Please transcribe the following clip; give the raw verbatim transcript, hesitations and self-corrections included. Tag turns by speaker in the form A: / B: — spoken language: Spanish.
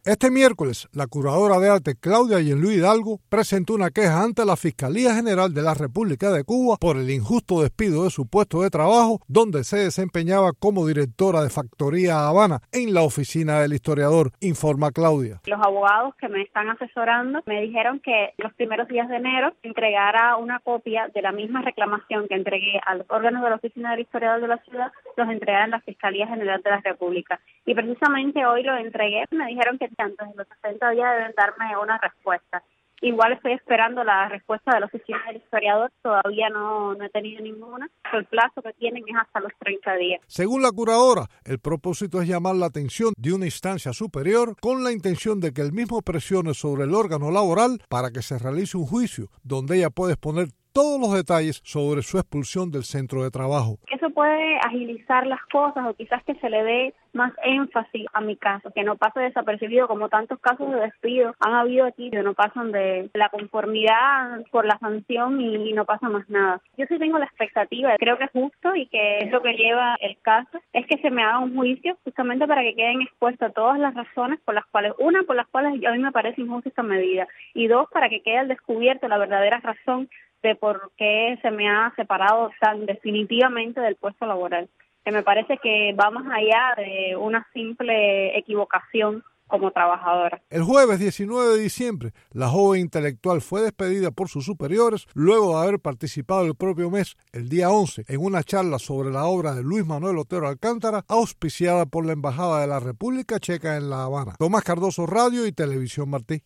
A: Este miércoles, la curadora de arte Claudia Yenlu Hidalgo presentó una queja ante la Fiscalía General de la República de Cuba por el injusto despido de su puesto de trabajo, donde se desempeñaba como directora de Factoría Habana en la oficina del historiador, informa Claudia.
B: Los abogados que me están asesorando me dijeron que los primeros días de enero entregara una copia de la misma reclamación que entregué a los órganos de la oficina del historiador de la ciudad, los entregaré en la Fiscalía General de la República. Y precisamente hoy lo entregué, me dijeron que antes de los sesenta días deben darme una respuesta. Igual estoy esperando la respuesta de la oficina del historiador, todavía no, no he tenido ninguna, pero el plazo que tienen es hasta los treinta días.
A: Según la curadora, el propósito es llamar la atención de una instancia superior con la intención de que el mismo presione sobre el órgano laboral para que se realice un juicio donde ella puede exponer todos los detalles sobre su expulsión del centro de trabajo.
B: Eso puede agilizar las cosas o quizás que se le dé más énfasis a mi caso, que no pase desapercibido como tantos casos de despido han habido aquí que no pasan de la conformidad por la sanción y no pasa más nada. Yo sí tengo la expectativa, creo que es justo y que es lo que lleva el caso, es que se me haga un juicio justamente para que queden expuestas todas las razones por las cuales, una, por las cuales a mí me parece injusta esta medida y dos, para que quede al descubierto la verdadera razón de por qué se me ha separado tan definitivamente del puesto laboral. Que me parece que va más allá de una simple equivocación como trabajadora.
A: El jueves diecinueve de diciembre, la joven intelectual fue despedida por sus superiores luego de haber participado el propio mes, el día once, en una charla sobre la obra de Luis Manuel Otero Alcántara, auspiciada por la Embajada de la República Checa en La Habana. Tomás Cardoso, Radio y Televisión Martí.